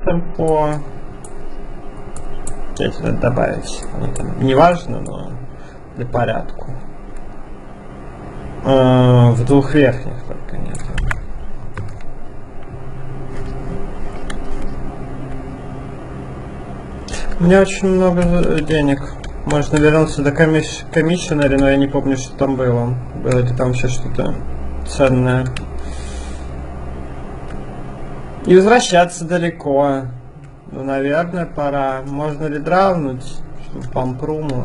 темпо. Эти надо добавить. Не важно, но для порядку. В двух верхних только нет. У меня очень много денег. Можно вернуться до комиссионари, но я не помню, что там было. Было ли там еще что-то ценное. И возвращаться далеко. Ну, наверное, пора. Можно ли дравнуть? Пампруму.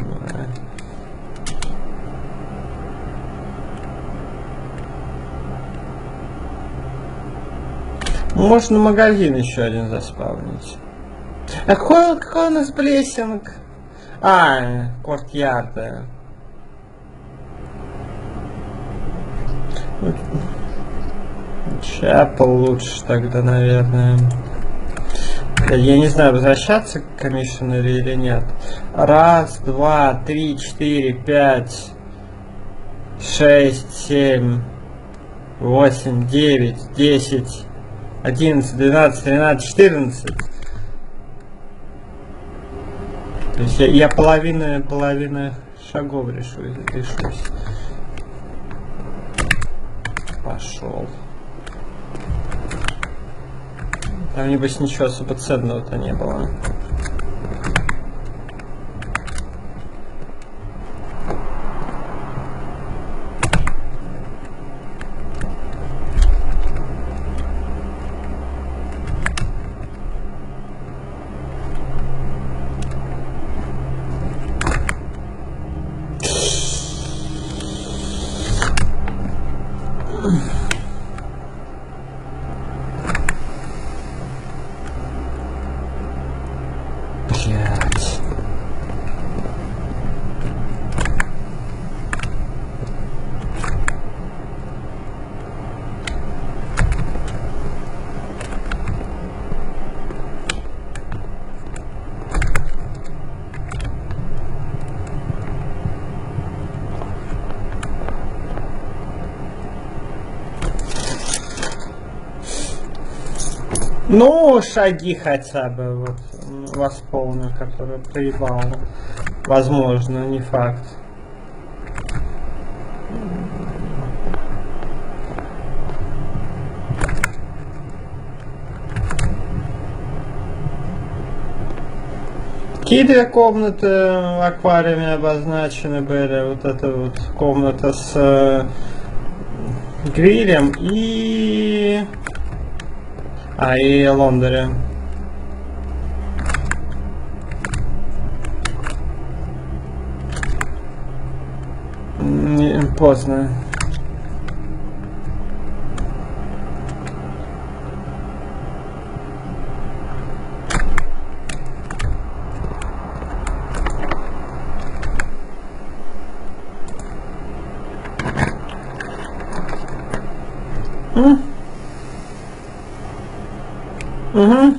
Можно магазин еще один заспавнить. А какой у нас блессинг? Кортьярда. Чапл лучше тогда, наверное. Я не знаю, возвращаться к комиссионеру или нет. 1, 2, 3, 4, 5, 6, 7, 8, 9, 10, 11, 12, 13, 14. То есть я половина шагов решусь. Пошел. Там, небось, ничего особо ценного-то не было. Ну, шаги хотя бы вот восполню, который проебал. Возможно, не факт. Какие две комнаты в аквариуме обозначены были? Вот эта вот комната с грилем и лондери. Поздно. Угу.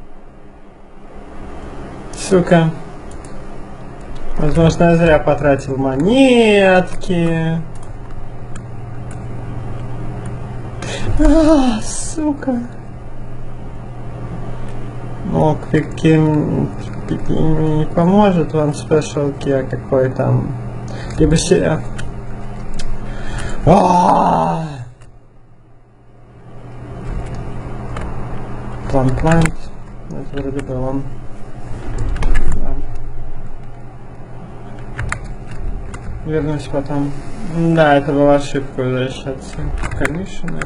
Сука. Возможно, я зря потратил монетки. Сука. Ну, каким не поможет вам special key, какой там. Либо себе. Плант. Это вроде было. Да. Вернусь потом. Да, это была ошибка возвращаться. Конечно.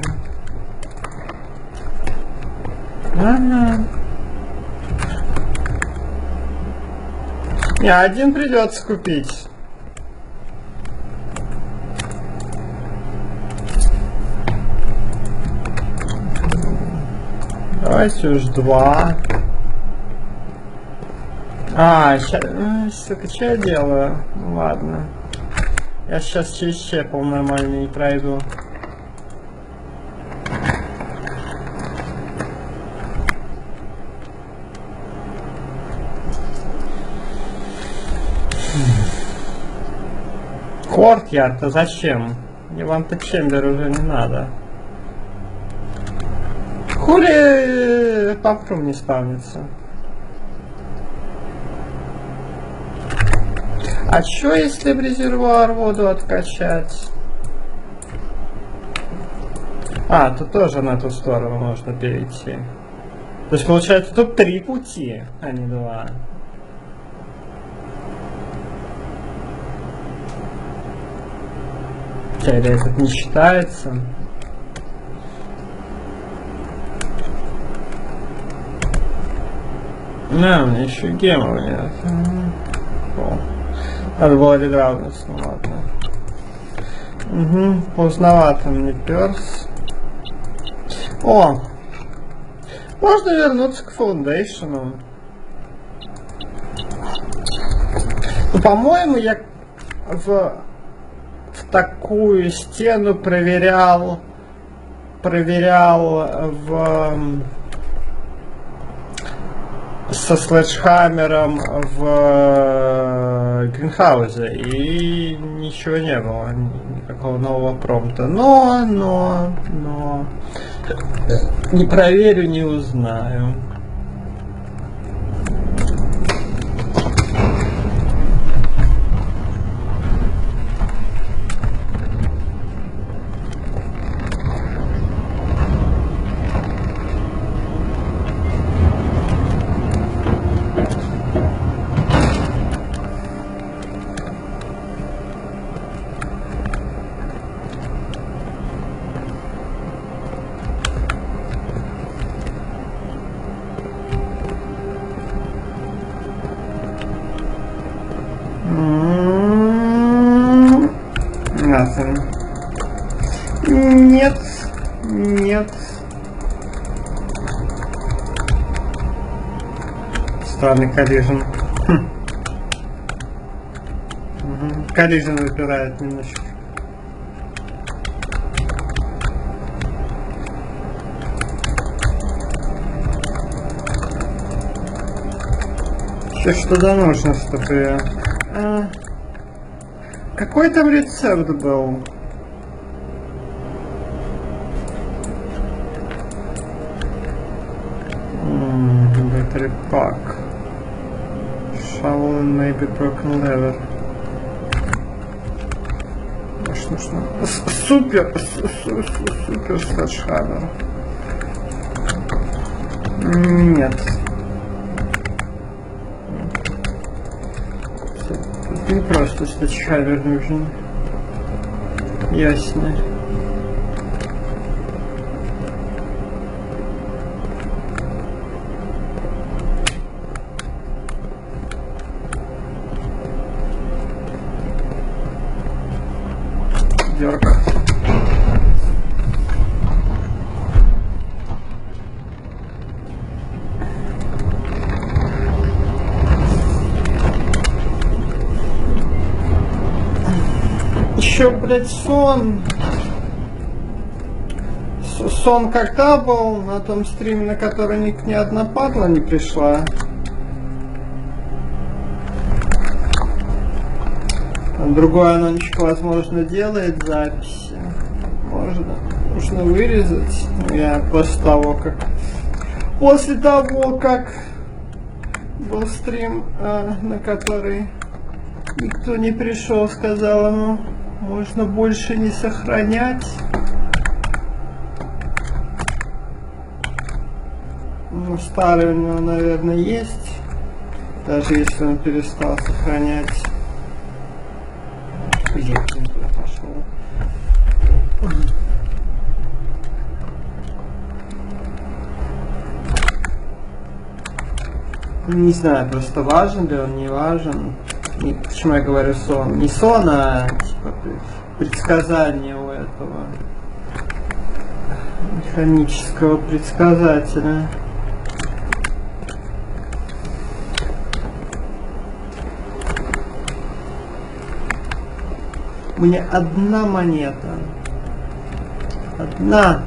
Не, один придется купить. Давайте уж 2. Сейчас, сука, что я делаю? Ну, ладно. Я сейчас через щепл нормально не пройду. Кортьярд, а зачем? Мне вам-то чембер уже не надо. Хули папрум не спавнится? А чё, если в резервуар воду откачать? А, тут тоже на ту сторону можно перейти. То есть получается тут 3 пути, а не 2. Или этот не считается? На, у меня еще гемов нет. Надо было редравнуть, ну ладно. Угу, поздновато мне перс. О! Можно вернуться к фаундейшену. Ну, по-моему, я в такую стену проверял со слэджхаммером в Гринхаузе, и ничего не было, никакого нового промпта. Но не проверю, не узнаю. Нет, нет. Странный коллижен. Коллижен выпирает немножко. Еще что-то нужно, чтобы я... Какой там рецепт был? Battery pack. Shovel and maybe broken lever. Может, нужно... Супер слэджхаммер. Нет. Не просто слэджхаммер нужен. Ясно. Дёрка. Еще, блядь, сон. Сон когда был на том стриме, на который ни одна падла не пришла? Другой анончик, возможно, делает записи. Нужно вырезать. Я после того, как был стрим, на который никто не пришел, сказал ему, можно больше не сохранять. Ну, старый у него, наверное, есть. Даже если он перестал сохранять. Блин, куда пошел. Не знаю, просто важен ли он, не важен. И почему я говорю сон? Не сон, а типа предсказание у этого механического предсказателя. У меня одна монета. Одна.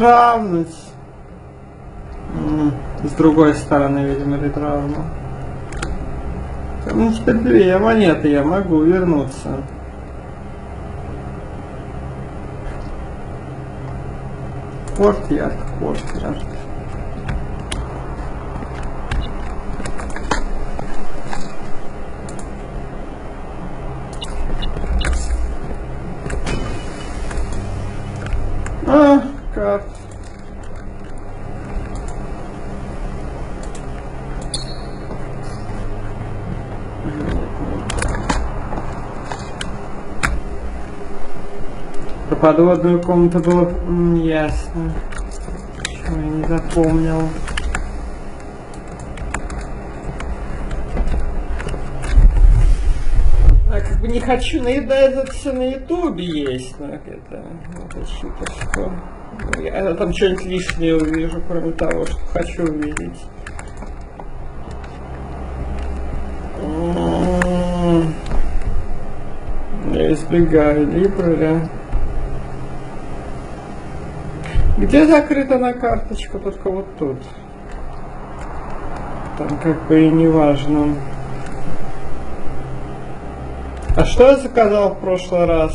ретравнуть. С другой стороны, видимо, ретравну. Ну, теперь 2 монеты, я могу вернуться. Порт-ярд. Карт. Про подводную комнату было ясно. Почему я не запомнил. А как бы не хочу наедать, это все на ютубе есть, но это читерство. Я там что-нибудь лишнее увижу, кроме того, что хочу увидеть. Я избегаю либрали. Где закрыта на карточку? Только вот тут. Там как бы и не важно. А что я заказал в прошлый раз?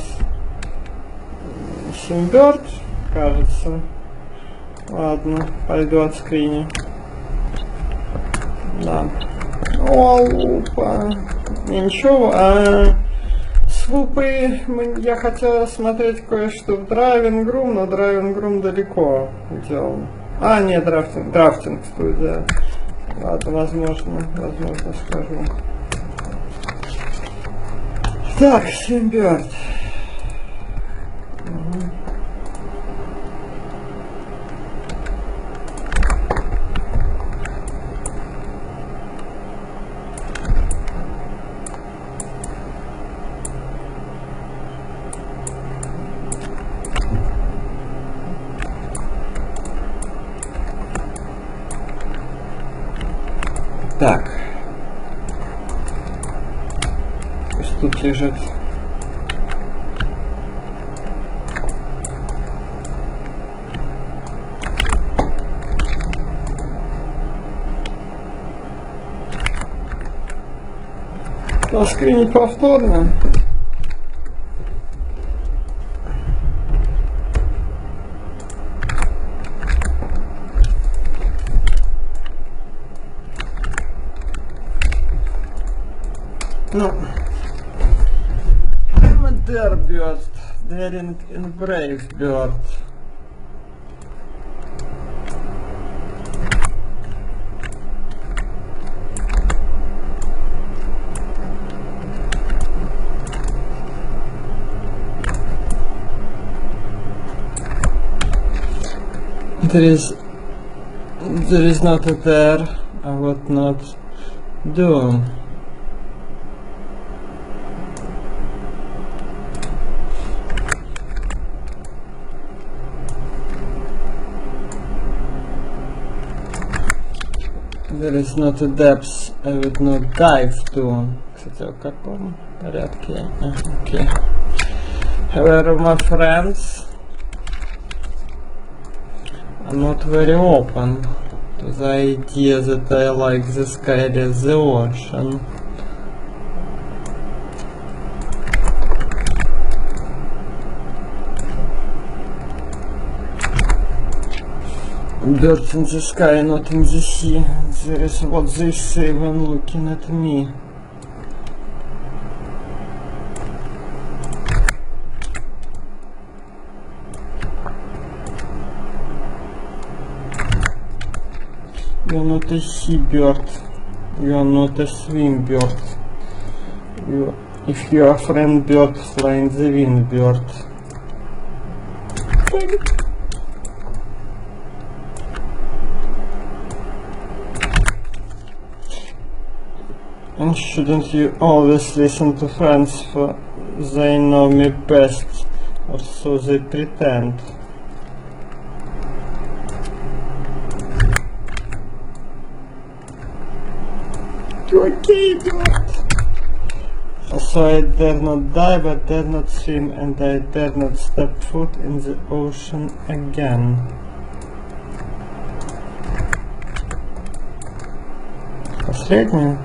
Симберт, кажется. Ладно, пойду отскриню. Да. О, лупа. Ничего, свупы я хотел смотреть кое-что в Driving Room, но Driving Room далеко делал. Нет, драфтинг студия. Ладно, возможно скажу. Так, Симберт. Так. Пусть тут лежит. Скринить повторно. Ну, Derburst, Daring and Brave Bird. There is not a there, I would not do. There is not a depth I would not dive to. Кстати, в каком порядке? Okay. However, my friends are not very open to the idea that I like the sky as the ocean. Birds in the sky, not in the sea. There is what they say when looking at me. You're not a seabird. You are not a swim bird. If you are a friend bird, fly in the wind bird. And shouldn't you always listen to friends, for they know me best, or so they pretend. Okay, God. So I dare not dive, I dare not swim, and I dare not step foot in the ocean again. Последнее.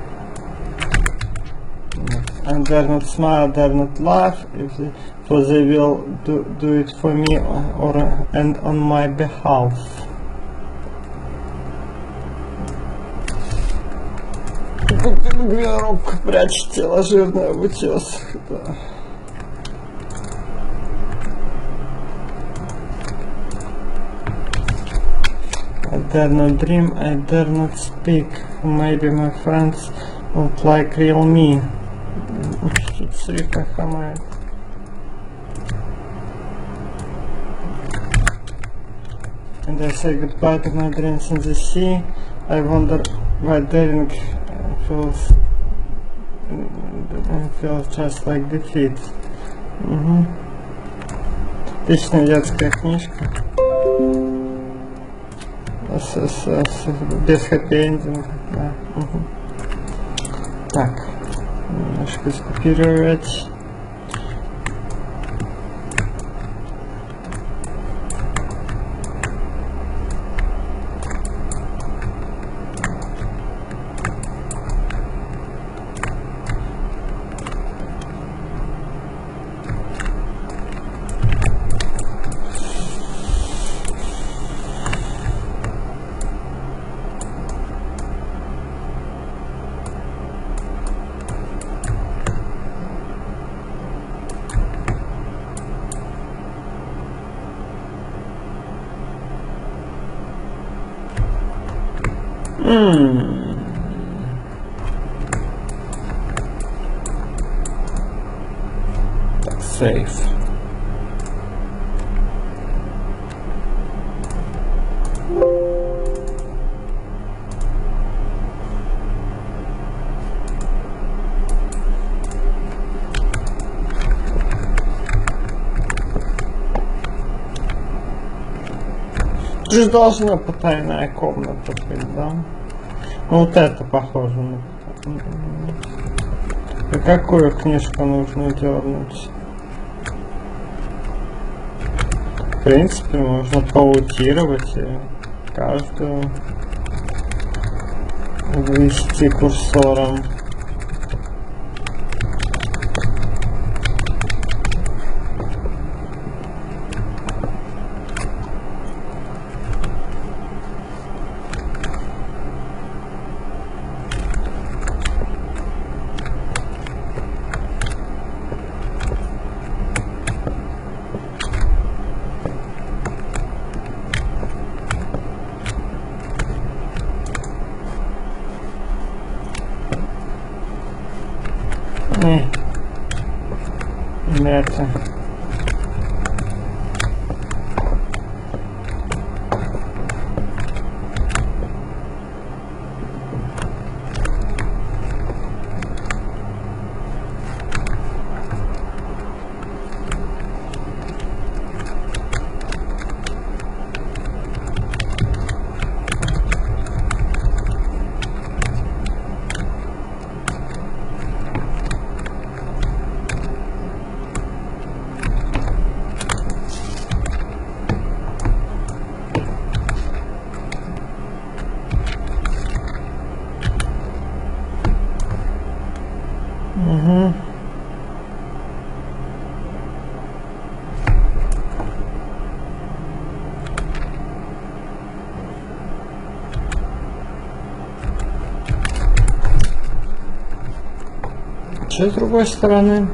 And dare not smile, dare not laugh, for they will do it for me and on my behalf. Робко прячет тело жирное в утесах. Да. I dare not dream, I dare not speak. Maybe my friends won't like real me. Что-то слегка хромает. And I say goodbye to my dreams in the sea. I wonder why daring feels just like defeat. Угу. Отличная детская книжка. Без хэппи-эндинга. Да. Угу. Так. Немножко скопировать. Так, сейф. Здесь должна потайная комната быть, да? Ну, вот это похоже на... А какую книжку нужно дернуть? В принципе, можно паутировать и каждую ввести курсором. Это. Угу. Что с другой стороны?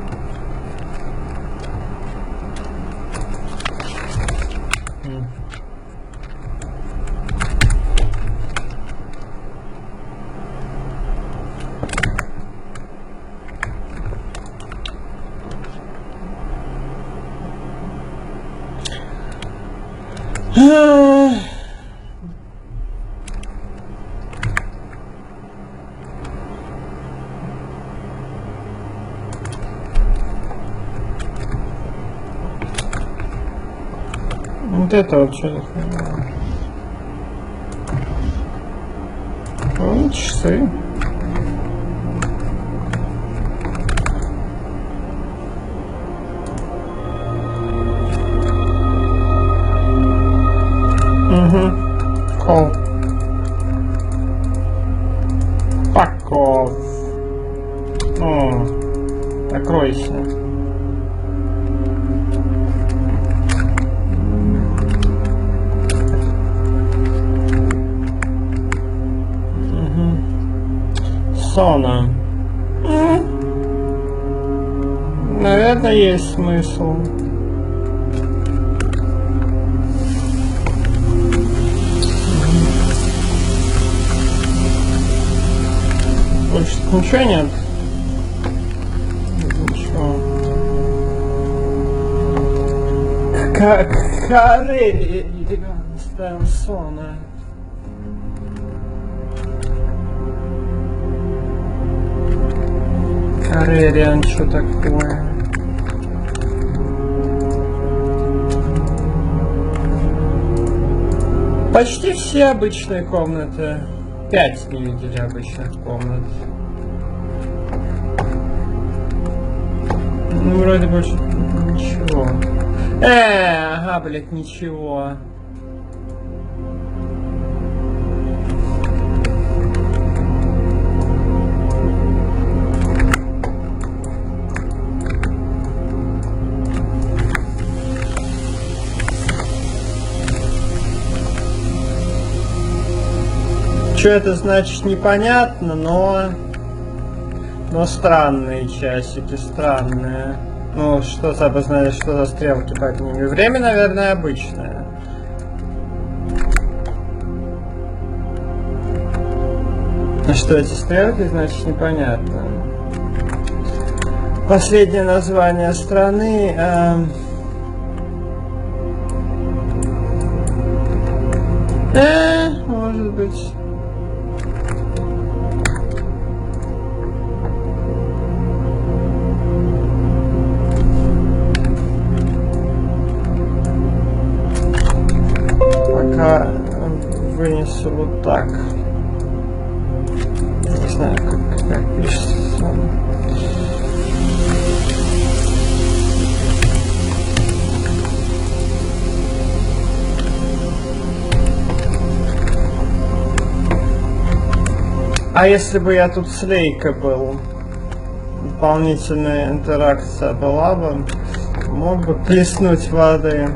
Вот это вот что такое? Ну, часы. Угу. Call. Fuck. Fuck off. Ну, закройся. Сона. Наверное, есть смысл. Больше ничего нет? Ничего. Карелия ставим Сона. Карелиан, что такое? Почти все обычные комнаты. 5 не видели обычных комнат. Ну, вроде больше ничего. Ага, блять, ничего. Что это значит, непонятно, но странные часики, странные. Ну, что за обозначение, что за стрелки под ними? Время, наверное, обычное. А что эти стрелки, значит, непонятно. Последнее название страны. Может быть. Пока вынесу вот так. Не знаю, как пишется. А если бы я тут с Лейка был, дополнительная интеракция была бы, мог бы плеснуть воды.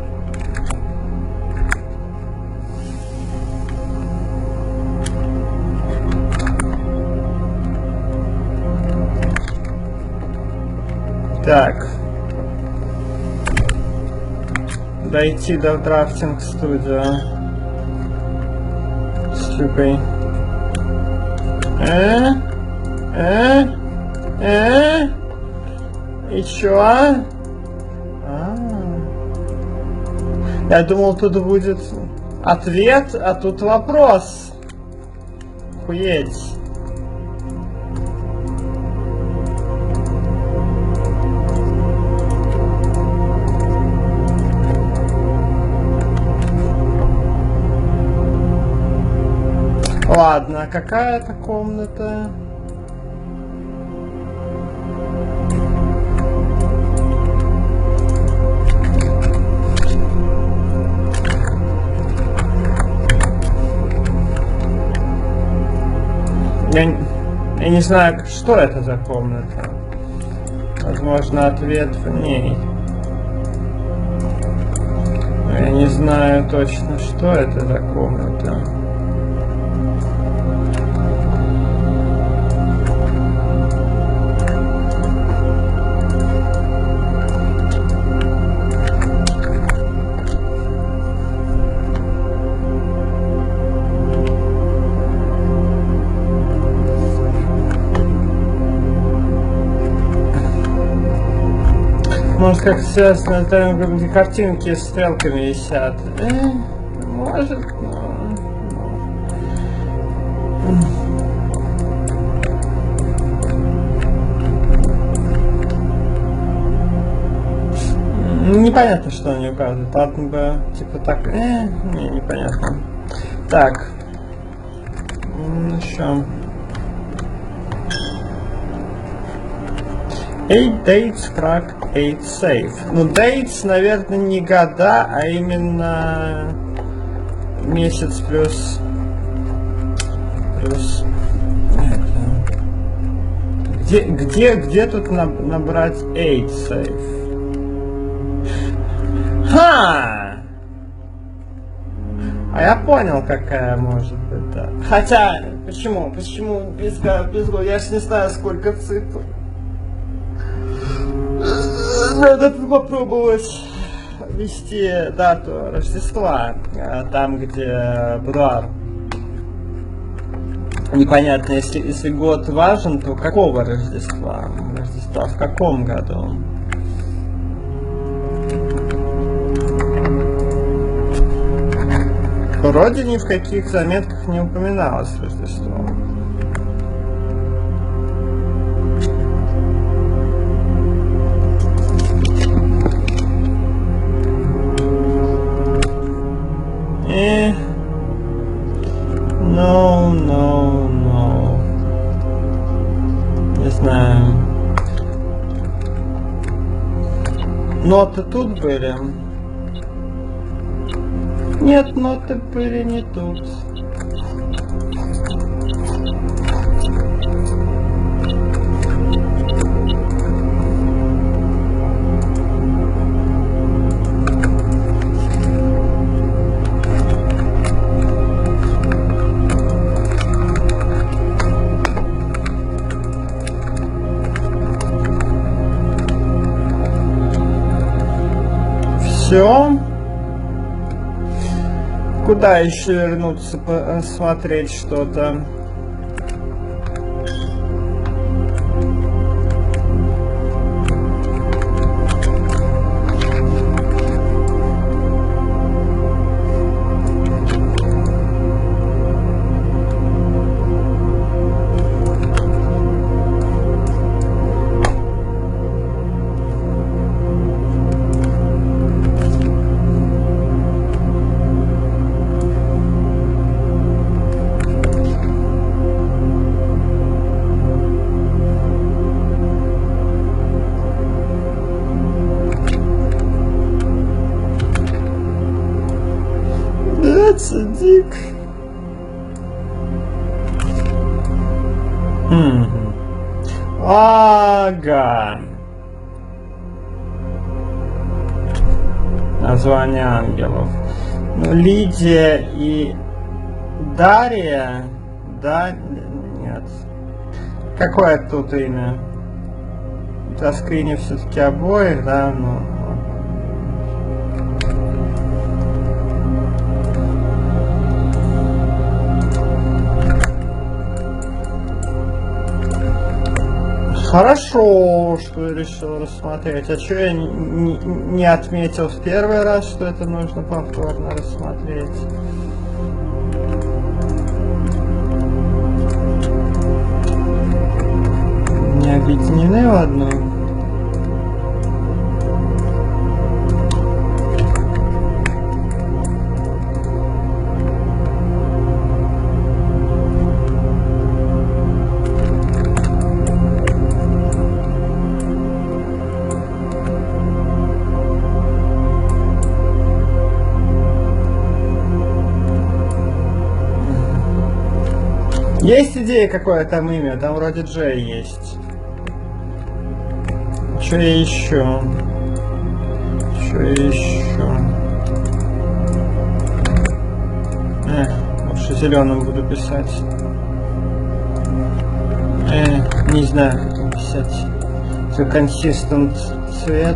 Так. Дойти до драфтинг студио. Слюкай. И чё? Я думал, тут будет ответ, а тут вопрос. Хуеть. Ладно, какая это комната? Я не знаю, что это за комната. Возможно, ответ в ней. Но я не знаю точно, что это за комната. Может, как связано с таймингом, где картинки с стрелками висят. Может, непонятно, что они указывают. Ладно бы, типа так. Не, непонятно. Так. Еще. 8 dates crack, 8 safe. Ну, dates, наверное, не года, а именно месяц плюс Где тут набрать aid safe? Ха! А я понял, какая может быть, да. Хотя, почему без я ж не знаю, сколько цифр. Надо попробовать ввести дату Рождества, там, где Бруар. Непонятно, если год важен, то какого Рождества? Рождества в каком году? Вроде ни в каких заметках не упоминалось Рождество. No. Не знаю. Ноты тут были? Нет, ноты были не тут. Все. Куда еще вернуться, посмотреть что-то? Дик. Ага. Название ангелов. Ну, Лидия и Дарья. Да, нет. Какое тут имя? На скрине все-таки обоих, да, ну. Хорошо, что я решил рассмотреть. А что я не отметил в первый раз, что это нужно повторно рассмотреть? Не объединены в одну? Есть идея, какое там имя? Там вроде Джей есть. Что еще? Лучше зеленым буду писать. Не знаю, как писать. Это consistent цвет.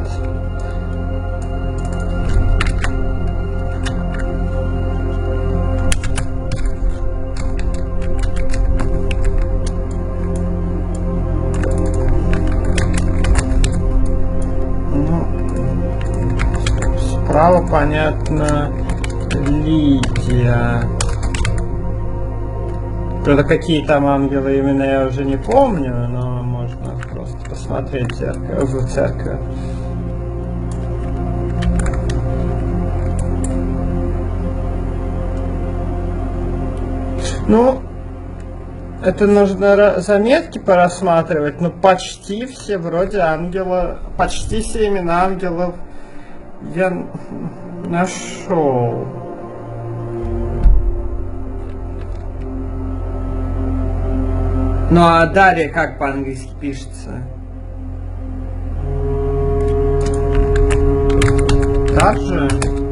Справа, понятно, Лидия. Правда, какие там ангелы именно я уже не помню, но можно просто посмотреть в церковь. Ну, это нужно заметки порассматривать, но почти все вроде ангела, почти все имена ангелов я нашел. Ну а Дарья как по-английски пишется? Так же?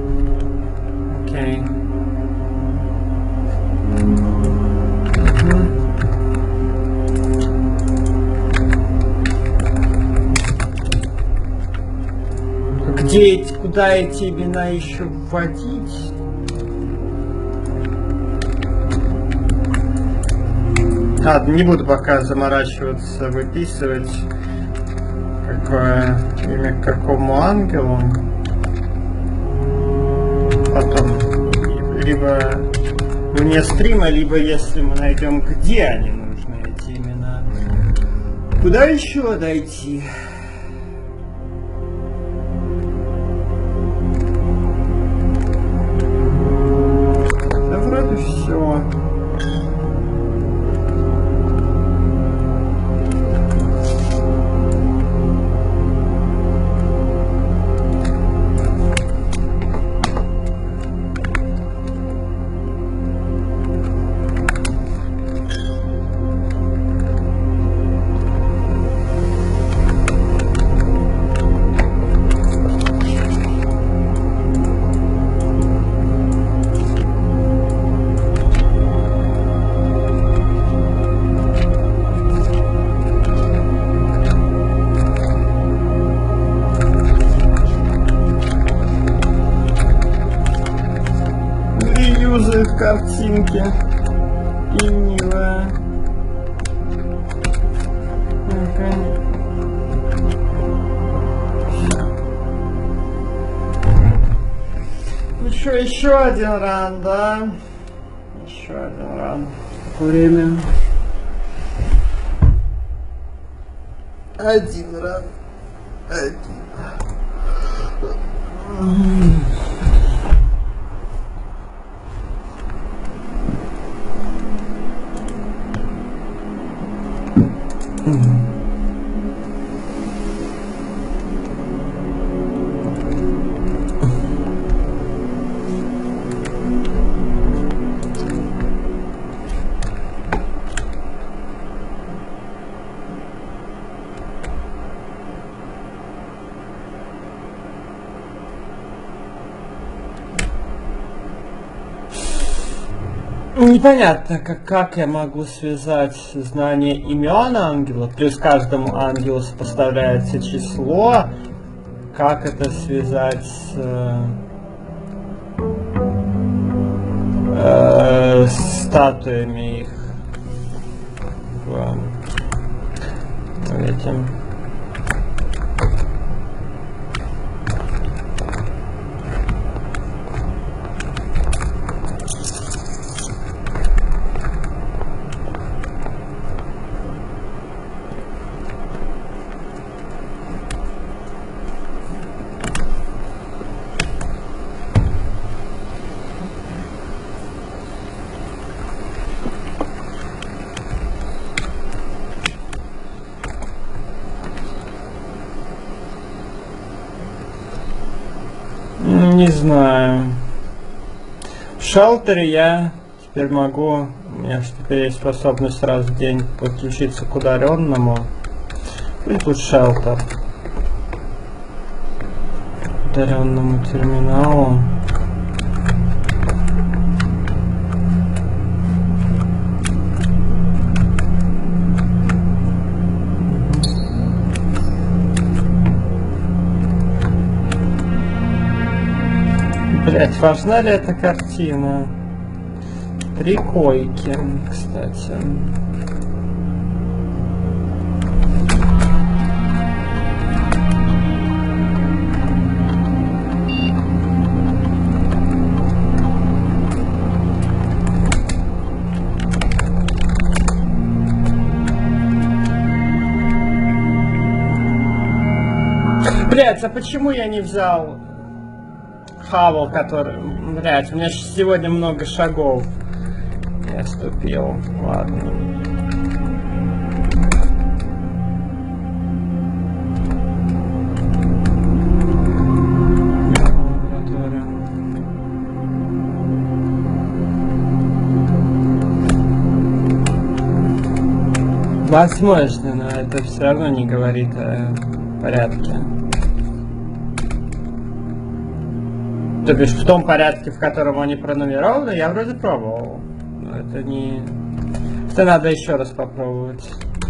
Окей. Куда эти имена еще вводить? Ладно, не буду пока заморачиваться, выписывать, какое имя к какому ангелу. Потом либо вне стрима, либо если мы найдем, где они нужны, эти имена. Куда еще дойти? Да вроде все. Картинки и милая. Ну что, еще один ран, да? Еще один ран. Время. Один ран. Один. Непонятно, как я могу связать знание имен ангелов, плюс каждому ангелу сопоставляется число, как это связать с статуями их в этим. Не знаю. В шелтере я теперь могу, у меня теперь есть способность раз в день подключиться к ударенному. Пусть тут шелтер. Ударенному терминалу. Блять, важна ли эта картина? 3 койки, кстати. Блять, а почему я не взял Хавал, который... Блять, у меня сегодня много шагов. Я ступил. Ладно. Возможно, но это все равно не говорит о порядке. То бишь в том порядке, в котором они пронумерованы, я вроде пробовал. Но это не... Это надо еще раз попробовать.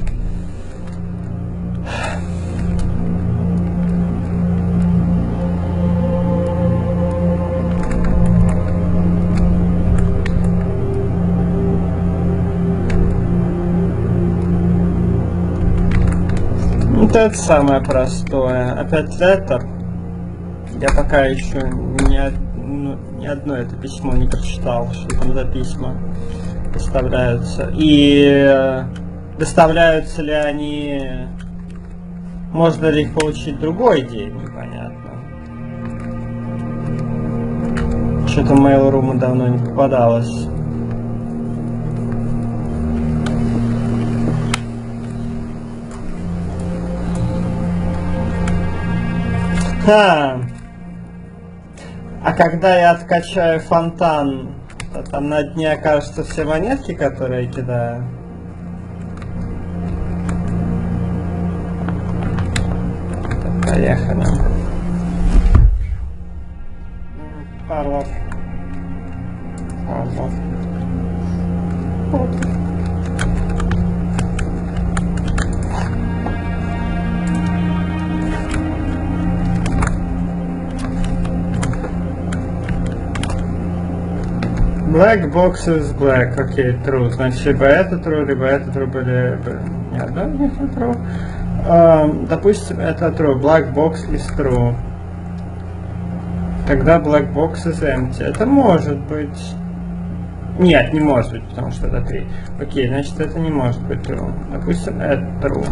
Вот это самое простое. Опять letter. Я пока еще ни одно это письмо не прочитал, что там за письма доставляются. И доставляются ли они... Можно ли их получить другой день, непонятно. Что-то Mail.ru давно не попадалось. А когда я откачаю фонтан, то там на дне окажутся все монетки, которые я кидаю. Так, поехали. Парлов. Black box is black. Окей, true. Значит, либо это true, либо... Нет, да, не true. Допустим, это true. Black box is true. Тогда black box is empty. Это может быть... Нет, не может быть, потому что это 3. Окей, значит, это не может быть true. Допустим, это true.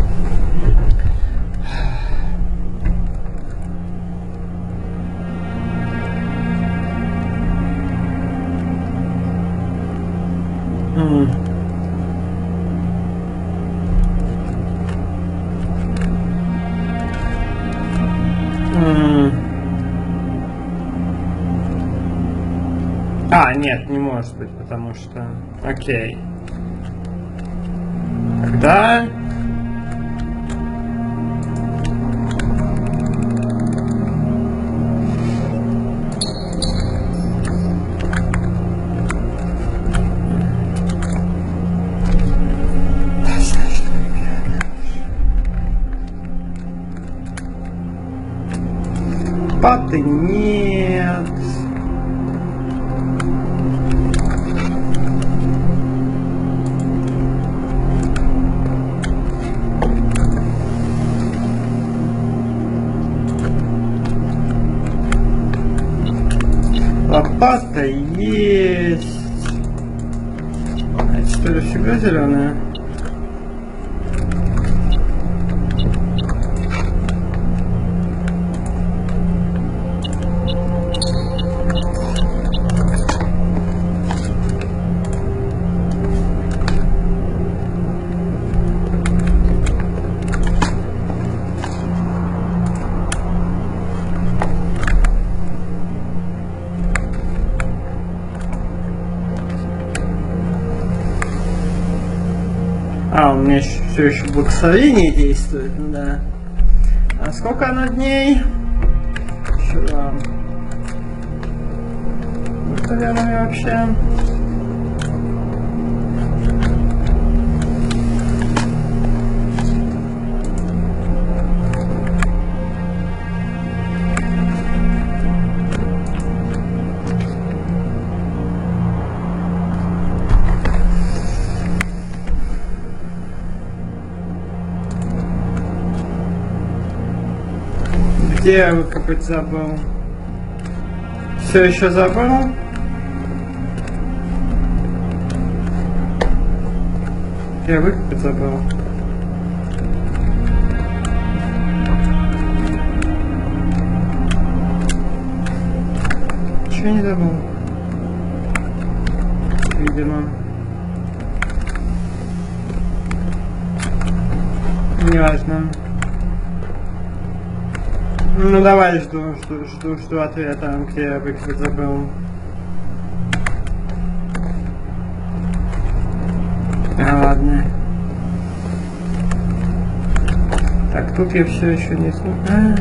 Нет, не может быть, потому что... Окей. Тогда... Паты нет. Лопата есть. Это что ли всегда зеленая? У меня все еще благословение действует, да. А сколько оно дней? Еще 2. Это верно вообще. Где я выкопать забыл? Все еще забыл? Я выкопать забыл. Чего не забыл? Видимо. Неважно. Ну давай, жду ответа, где я выкопать забыл. Ладно. Так, тут я все еще не знаю.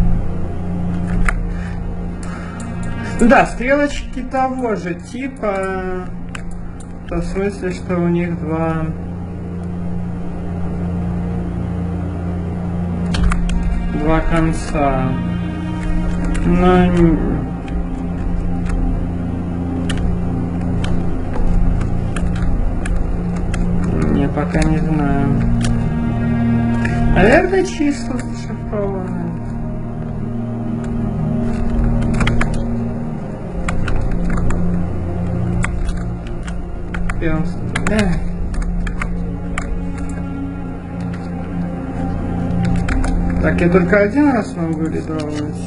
Да, стрелочки того же типа. В смысле, что у них два конца. Но я пока не знаю. Наверное, числа зашифрованы. Так, я только один раз могу рисовать.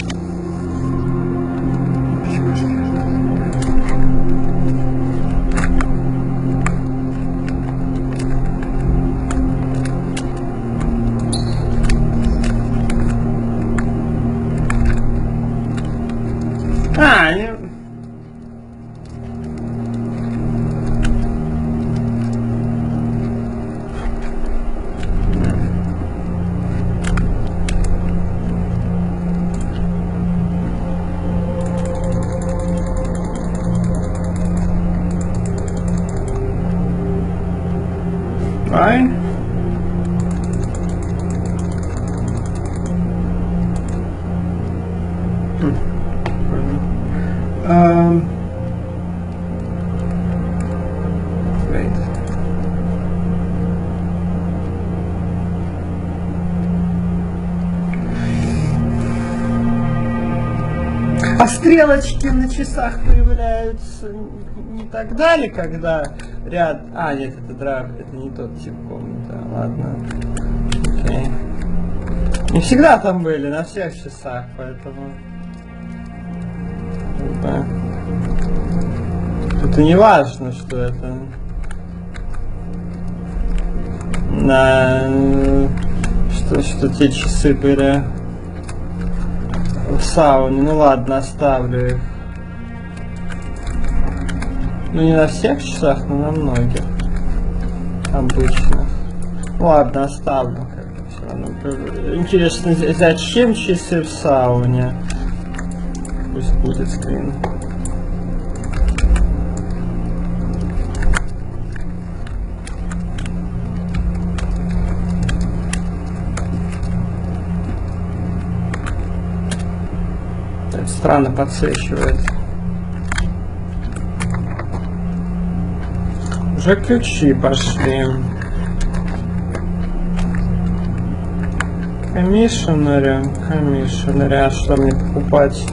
Fine. Wait. А стрелочки на часах появляются не тогда ли, когда ряд... А, нет, это драфт, это не тот тип комнаты. Ладно. Окей. Не всегда там были, на всех часах, поэтому... Да. Это не важно, что это... Что те часы были в сауне. Ну ладно, оставлю их. Ну не на всех часах, но на многих обычных. Ладно, оставлю. Все равно. Интересно, зачем часы в сауне? Пусть будет скрин. Это странно подсвечивает. Уже ключи пошли. Комиссионеры, а что мне покупать?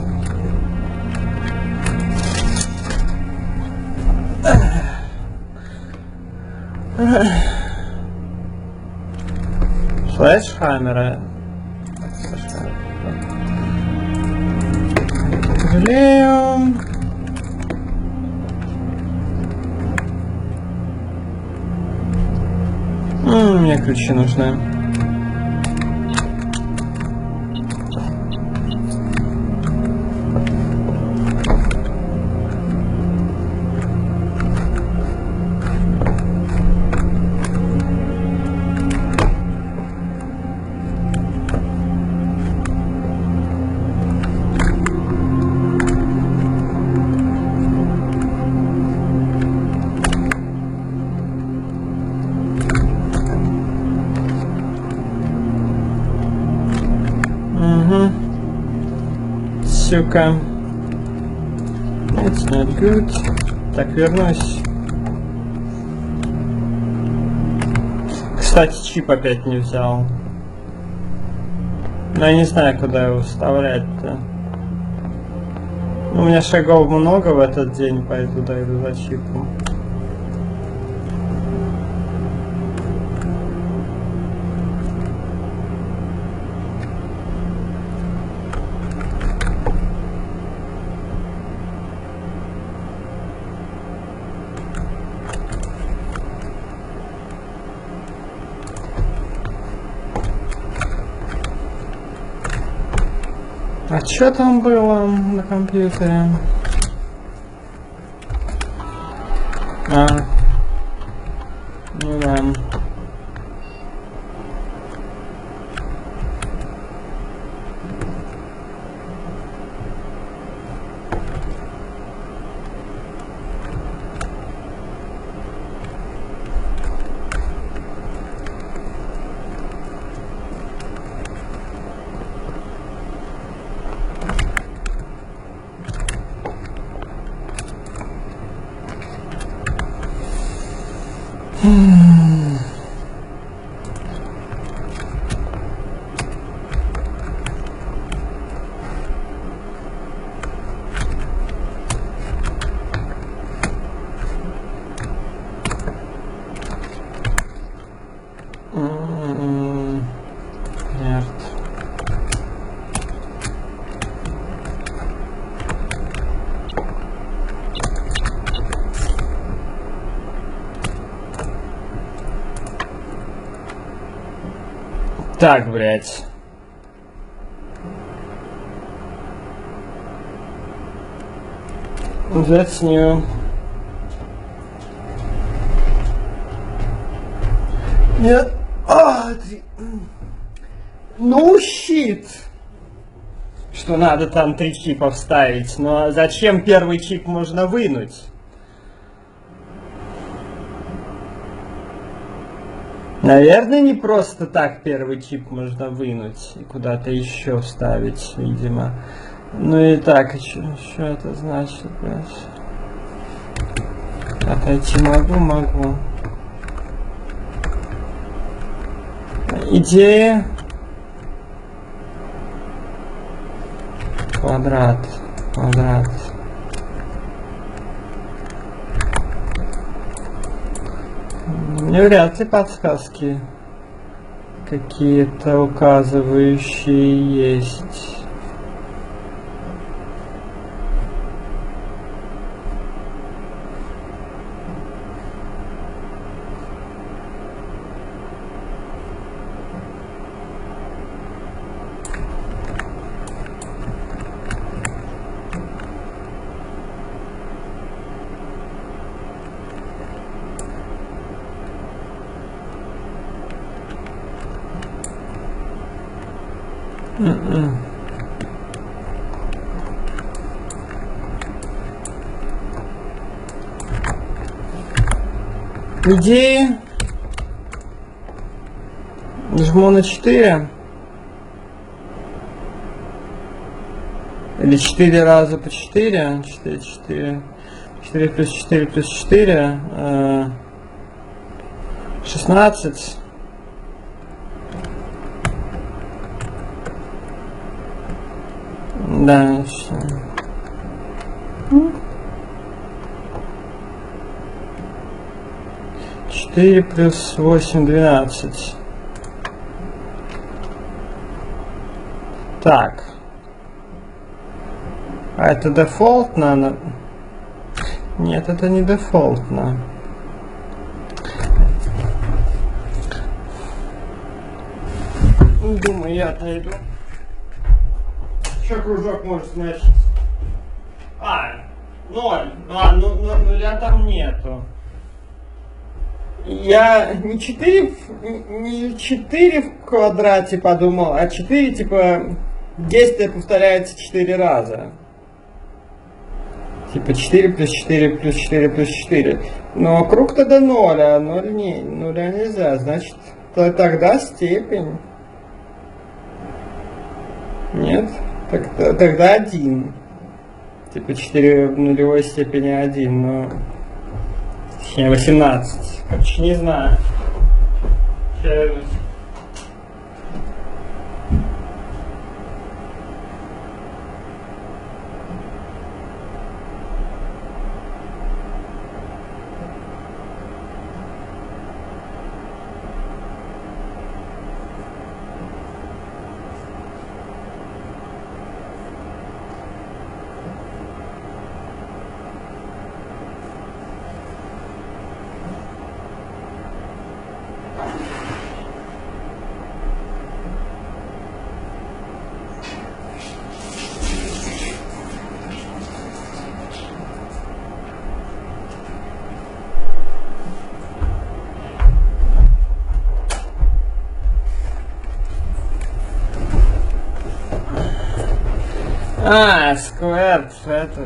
Флешхаммеры. Жалею. Мне ключи нужны. Сука. It's not good. Так, вернусь. Кстати, чип опять не взял. Но я не знаю, куда его вставлять-то. У меня шагов много в этот день, пойду дойду за чипом. А что там было на компьютере? Ну да. Так, блядь. That's new. Нет. No shit. Что надо там 3 чипа вставить. Но зачем первый чип можно вынуть? Наверное, не просто так первый чип можно вынуть и куда-то еще вставить, видимо. Ну и так, что это значит, блядь? Отойти могу. Идея. Квадрат. Мне вряд ли подсказки какие-то указывающие есть. Идеи. Жму на 4. Или 4 раза по 4. 4 плюс 4 плюс 4. 16. Да, все. 4 плюс 8, 12. Так. А это дефолтно? Нет, это не дефолтно. Думаю, я отойду. Еще кружок может значить. 0. Нуля там нету. Я не 4 в квадрате подумал, а 4 типа действие повторяется 4 раза. Типа 4 плюс 4 плюс 4 плюс 4. Но круг тогда 0, а 0 нуля нельзя. Значит, тогда степень. Нет? Тогда 1. Типа 4 в нулевой степени 1, но... Точнее 18. Короче, не знаю. Squared, это...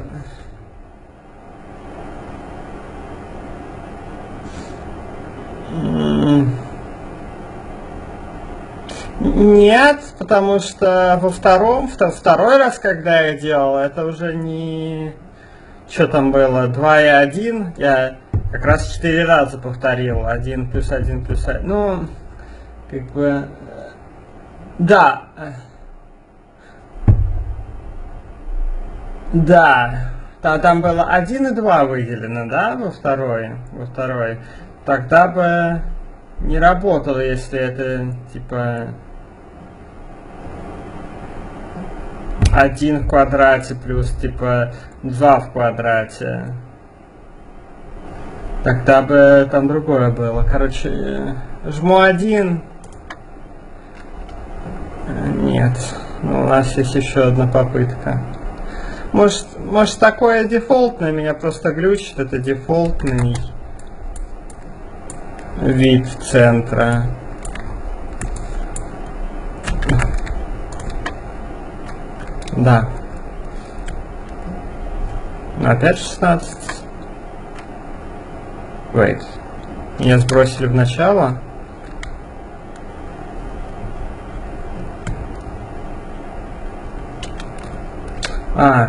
Нет, потому что второй раз, когда я делал, это уже не... Что там было? 2 и 1. Я как раз 4 раза повторил. 1 плюс 1 плюс 1. Ну, как бы... Да. Да. Там было 1 и 2 выделено, да, во второй. Тогда бы не работало, если это, типа... 1 в квадрате плюс, типа, 2 в квадрате. Тогда бы там другое было. Короче, жму 1. Нет. Ну, у нас есть еще одна попытка. Может такое дефолтное, меня просто глючит, это дефолтный вид центра. Да. Опять 16. Wait. Меня сбросили в начало. А.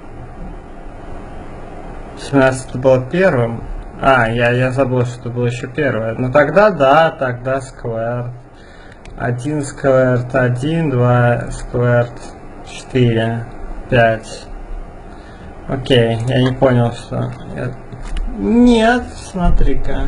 17 было первым. Я забыл, что это было еще первое. Ну тогда да, тогда squared. 1 squared 1, 2 squared 4, 5. Окей, я не понял, что... Нет, смотри-ка.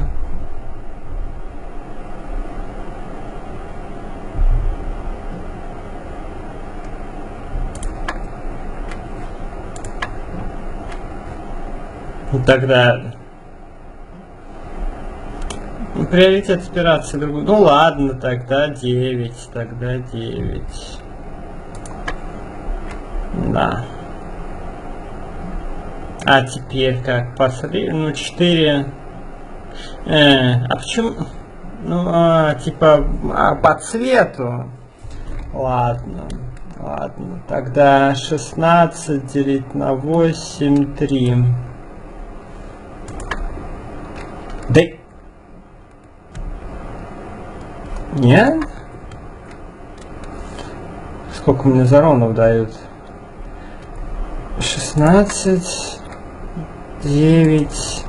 И тогда... Приоритет операции другой. Ну ладно, тогда 9, тогда 9. Да. А теперь как? Посмотри, ну 4. А почему? Ну, типа, по цвету. Ладно. Ладно. Тогда 16 делить на 8, 3. Да. Нет? Сколько мне заронов дают? 16, 9.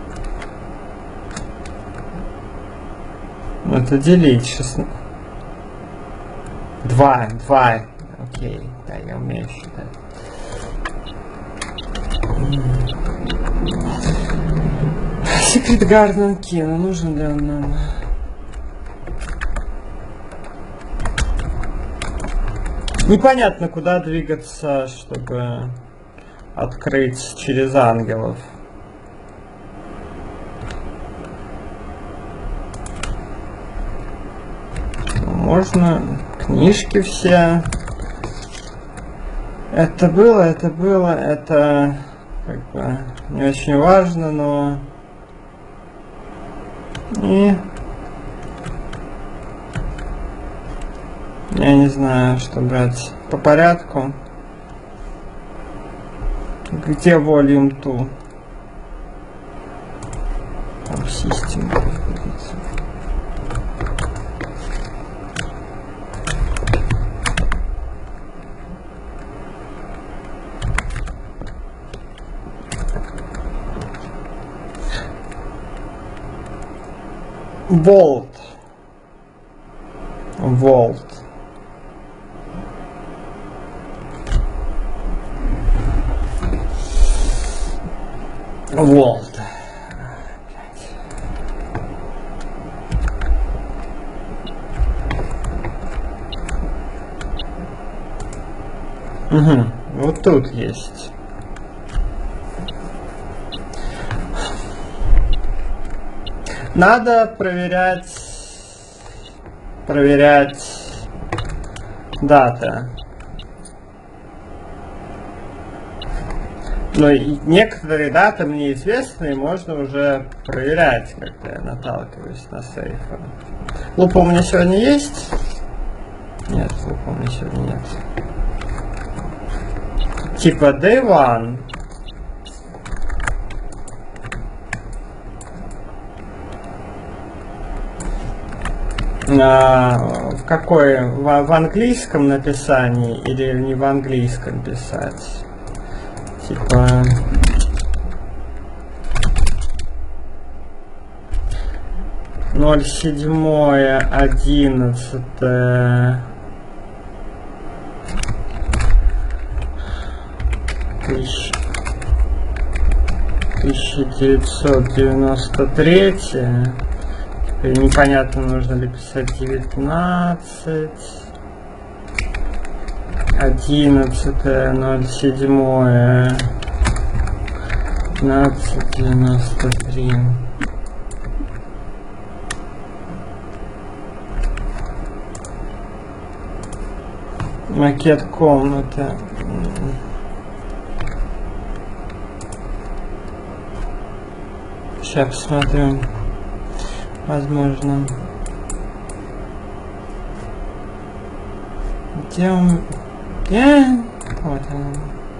Это делить 16. 2. Окей, да, я умею считать. Secret Garden Key, ну нужен ли он нам? Непонятно, куда двигаться, чтобы открыть через ангелов. Можно книжки все. Это было, это как бы не очень важно, но и я не знаю, что брать по порядку. Где Volume 2? Там System находится. Vault. Угу. Вот тут есть. Надо проверять даты. Но некоторые даты мне известны, и можно уже проверять, когда я наталкиваюсь на сейфы. Лупа у меня сегодня есть? Нет, лупа у меня сегодня нет. Типа Day One. В какой? В английском написании или не в английском писать? Типа... Ноль 7, 11. 1993. Теперь непонятно, нужно ли писать 19. 11, 07, 1593. Макет комнаты. Сейчас посмотрю. Возможно. Где он? Вот он.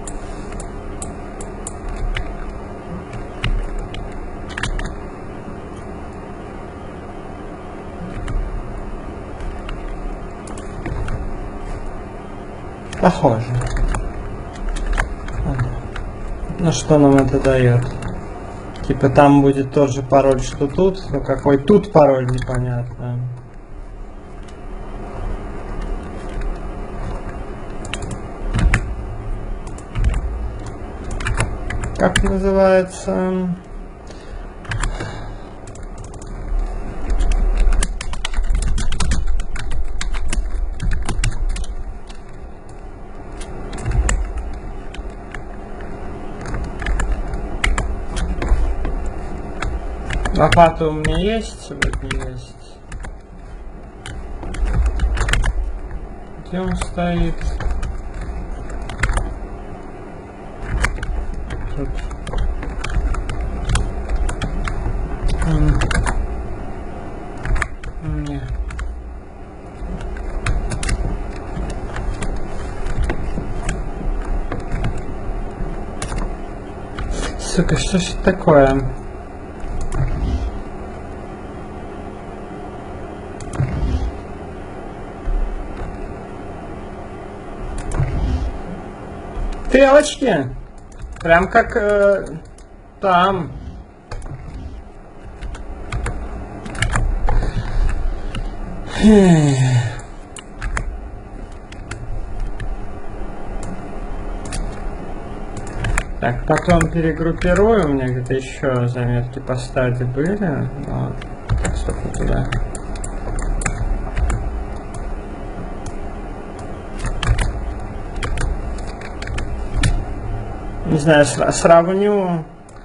Похоже. Ну что нам это дает? Типа там будет тот же пароль, что тут, но какой тут пароль, непонятно. Как называется? Лопата у меня есть, сегодня есть. Где он стоит? Тут. Не. Сука, что ж это такое? Стрелочки, прям как там. Так, потом перегруппирую, у меня где-то еще заметки по стадии были. Вот. Так, стоп, не туда. Не знаю, сравню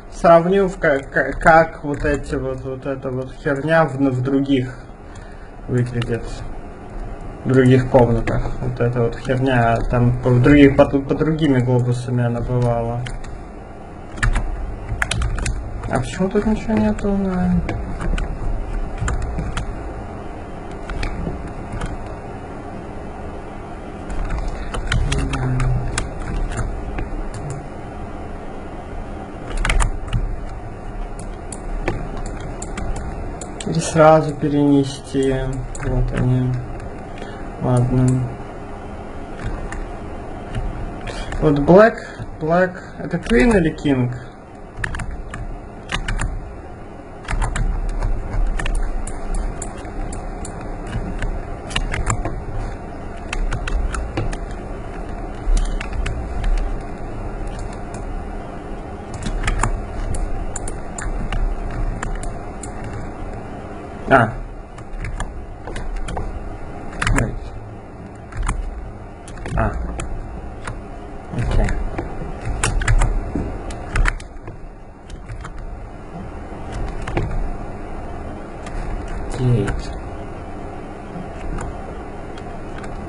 как вот эти вот эта вот херня в других выглядит, в других комнатах. Вот эта вот херня там по другими глобусами она бывала. А почему тут ничего нету? Или сразу перенести. Вот они. Ладно. Вот Black. Это Queen или King? А. Right. А.